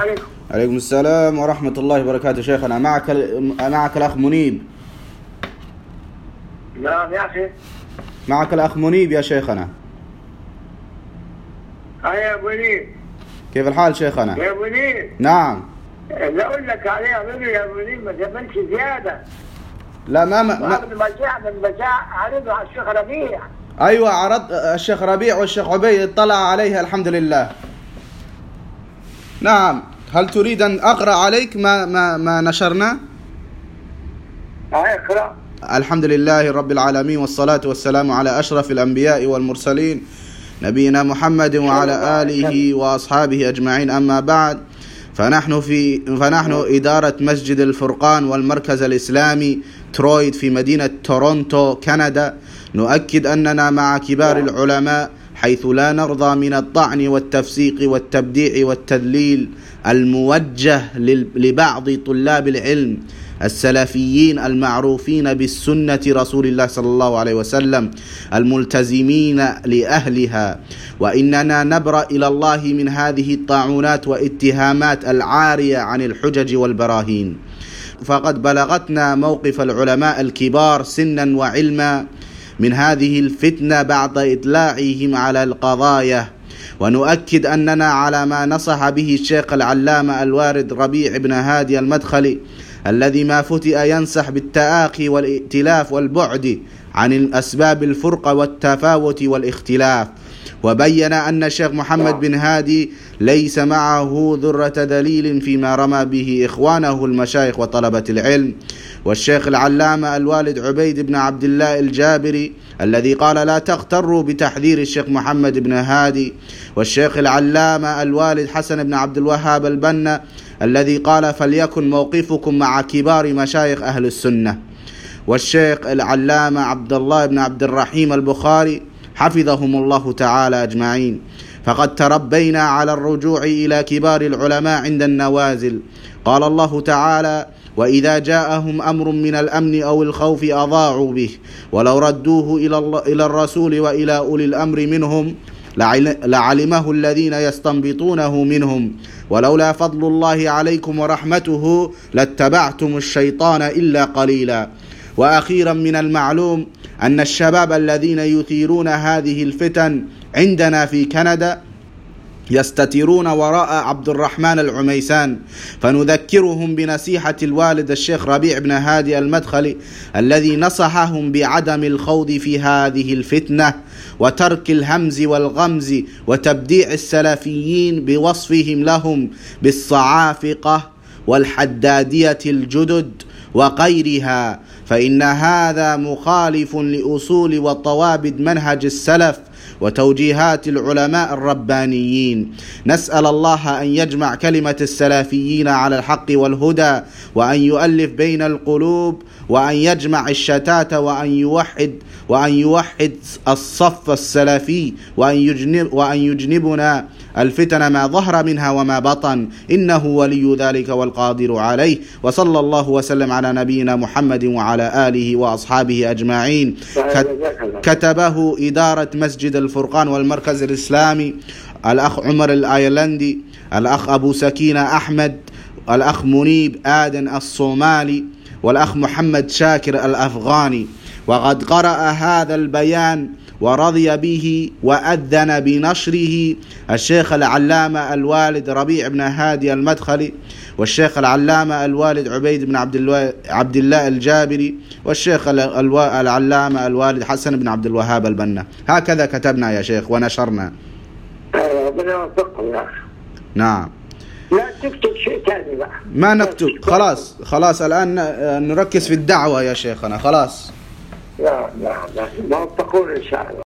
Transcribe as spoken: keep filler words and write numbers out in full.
عليكم. عليكم السلام ورحمة الله وبركاته. شيخنا معك معك الأخ منيب. نعم يا أخي. معك الأخ منيب يا شيخنا. هيا يا منيب. كيف الحال شيخنا؟ يا منيب. نعم. لا أقول لك عليها مني يا منيب، ما تبنش زيادة. لا ما ما من مجاع من مجاع عرضه على الشيخ ربيع. أيوة عرض الشيخ ربيع والشيخ عبيد اطلع عليها الحمد لله. نعم. هل تريد أن أقرأ عليك ما ما ما نشرنا؟ اقرأ. الحمد لله رب العالمين والصلاة والسلام على أشرف الأنبياء والمرسلين نبينا محمد وعلى آله وأصحابه أجمعين. أما بعد، فنحن في فنحن إدارة مسجد الفرقان والمركز الإسلامي ترويد في مدينة تورونتو كندا نؤكد أننا مع كبار العلماء، حيث لا نرضى من الطعن والتفسيق والتبديع والتذليل الموجه لبعض طلاب العلم السلفيين المعروفين بالسنة رسول الله صلى الله عليه وسلم الملتزمين لأهلها، وإننا نبرأ إلى الله من هذه الطاعنات واتهامات العارية عن الحجج والبراهين. فقد بلغتنا موقف العلماء الكبار سنا وعلما من هذه الفتنة بعد إطلاعهم على القضايا، ونؤكد أننا على ما نصح به الشيخ العلامة الوارد ربيع بن هادي المدخلي، الذي ما فتئ ينصح بالتآخي والائتلاف والبعد عن أسباب الفرقة والتفاوت والاختلاف. وبين أن الشيخ محمد بن هادي ليس معه ذرة دليل فيما رمى به إخوانه المشايخ وطلبة العلم. والشيخ العلامة الوالد عبيد بن عبد الله الجابري الذي قال لا تغتروا بتحذير الشيخ محمد بن هادي. والشيخ العلامة الوالد حسن بن عبد الوهاب البنا الذي قال فليكن موقفكم مع كبار مشايخ أهل السنة. والشيخ العلامة عبد الله بن عبد الرحيم البخاري حفظهم الله تعالى أجمعين. فقد تربينا على الرجوع إلى كبار العلماء عند النوازل. قال الله تعالى وإذا جاءهم أمر من الأمن أو الخوف أضاعوا به ولو ردوه إلى الرسول وإلى أولي الأمر منهم لعلمه الذين يستنبطونه منهم ولولا فضل الله عليكم ورحمته لاتبعتم الشيطان إلا قليلا. وأخيرا من المعلوم أن الشباب الذين يثيرون هذه الفتن عندنا في كندا يستترون وراء عبد الرحمن العميسان، فنذكرهم بنصيحة الوالد الشيخ ربيع بن هادي المدخلي الذي نصحهم بعدم الخوض في هذه الفتنة وترك الهمز والغمز وتبديع السلفيين بوصفهم لهم بالصعافقة والحدادية الجدد وغيرها، فإن هذا مخالف لأصول وطوابد منهج السلف وتوجيهات العلماء الربانيين. نسأل الله أن يجمع كلمة السلفيين على الحق والهدى، وأن يؤلف بين القلوب، وأن يجمع الشتات، وأن يوحد وأن يوحد الصف السلفي، وأن يجنب وأن يجنبنا الفتن ما ظهر منها وما بطن، إنه ولي ذلك والقادر عليه. وصلى الله وسلم على نبينا محمد وعلى آله وأصحابه أجمعين. كتبه إدارة مسجد الفرقان والمركز الإسلامي الأخ عمر الأيرلندي، الأخ أبو سكينة أحمد، الأخ منيب آدن الصومالي، والأخ محمد شاكر الأفغاني. وقد قرأ هذا البيان ورضي به وأذن بنشره الشيخ العلامة الوالد ربيع بن هادي المدخلي، والشيخ العلامة الوالد عبيد بن عبد الله الجابري، والشيخ العلامة الوالد حسن بن عبد الوهاب البنا. هكذا كتبنا يا شيخ ونشرنا. ربنا يوفقكم يا أخي. نعم. لا تكتب شيء ثاني بقى. ما نكتب، خلاص خلاص الآن نركز في الدعوة يا شيخنا. خلاص. لا لا لا موفقون إن شاء الله.